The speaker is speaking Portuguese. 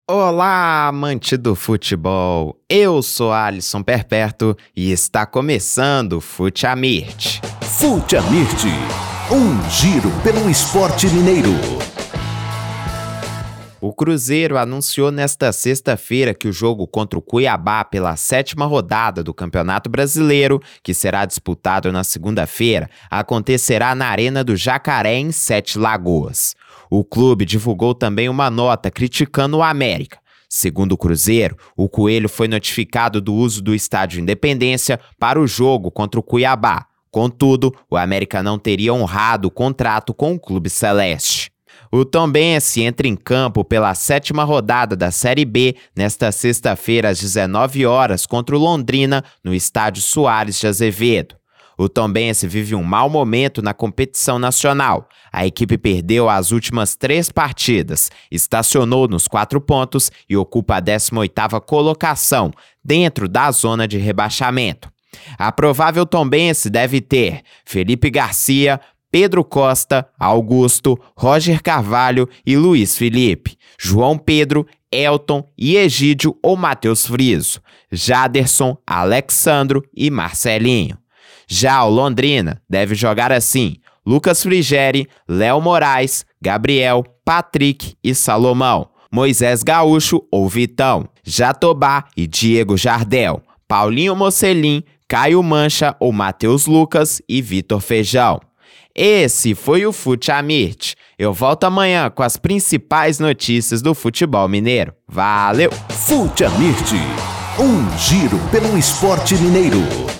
Olá, amante do futebol! Eu sou Alisson Perpétuo e está começando o Fute Amirt. Fute Amirt, um giro pelo esporte mineiro. O Cruzeiro anunciou nesta sexta-feira que o jogo contra o Cuiabá pela 7ª rodada do Campeonato Brasileiro, que será disputado na segunda-feira, acontecerá na Arena do Jacaré, em Sete Lagoas. O clube divulgou também uma nota criticando o América. Segundo o Cruzeiro, o Coelho foi notificado do uso do Estádio Independência para o jogo contra o Cuiabá. Contudo, o América não teria honrado o contrato com o clube celeste. O Tombense entra em campo pela 7ª rodada da Série B nesta sexta-feira às 19 horas contra o Londrina no estádio Soares de Azevedo. O Tombense vive um mau momento na competição nacional. A equipe perdeu as últimas 3 partidas, estacionou nos 4 pontos e ocupa a 18ª colocação, dentro da zona de rebaixamento. A provável Tombense deve ter Felipe Garcia, Pedro Costa, Augusto, Roger Carvalho e Luiz Felipe, João Pedro, Elton e Egídio ou Matheus Friso, Jaderson, Alexandro e Marcelinho. Já o Londrina deve jogar assim: Lucas Frigeri, Léo Moraes, Gabriel, Patrick e Salomão, Moisés Gaúcho ou Vitão, Jatobá e Diego Jardel, Paulinho Mocelin, Caio Mancha ou Matheus Lucas e Vitor Feijão. Esse foi o Fute Amirt. Eu volto amanhã com as principais notícias do futebol mineiro. Valeu! Fute Amirt, um giro pelo esporte mineiro.